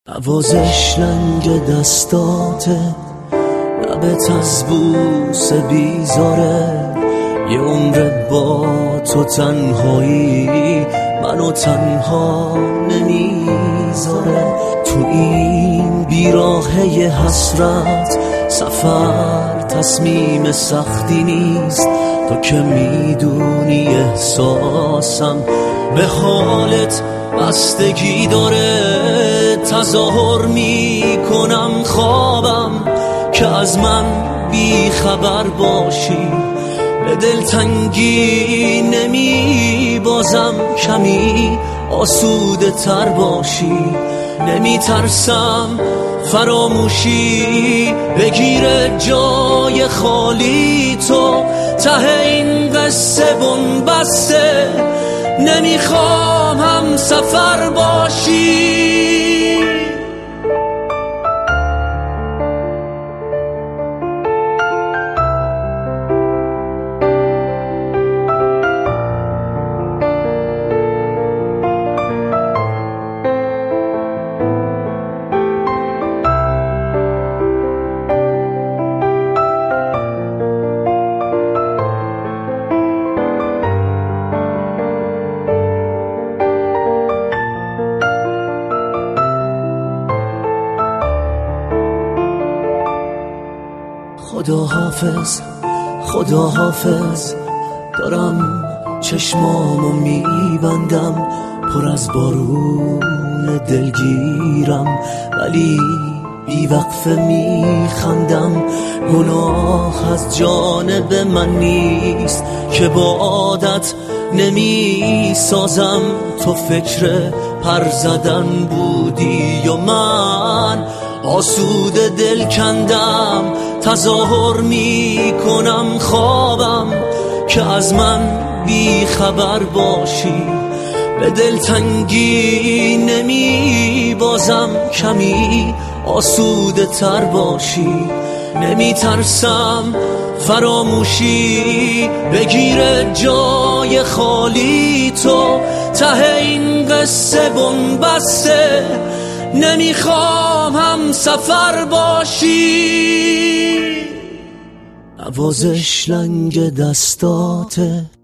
نوازش لنگ دستاته، لبت از بوس بیزاره. یه عمر با تو تنهایی منو تنها نمیذاره. تو این بیراهه حسرت سفر تصمیم سختی نیست. تو که میدونی احساسم به حالت بستگی داره. تظاهر میکنم خوابم که از من بی خبر باشی. به دلتنگی نمی بازم کمی آسوده تر باشی. نمی ترسم فراموشی بگیره جای خالی تو. ته این قصه بنبسته نمیخوام هم سفر باشی. خداحافظ خداحافظ، دارم چشمامو میبندم پر از بارون دلگیرم، ولی بیوقفه میخندم. گناه از جانب من نیست که با عادت نمیسازم. تو فکر پر زدن بودی و من آسوده دل کندم. تظاهر میکنم خوابم که از من بی خبر باشی. به دلتنگی نمی بازم کمی آسوده تر باشی. نمی ترسم فراموشی بگیره جای خالی تو. ته این قصه بنبسته نمیخوام هم سفر باشی. نوازش لنگ دستاته،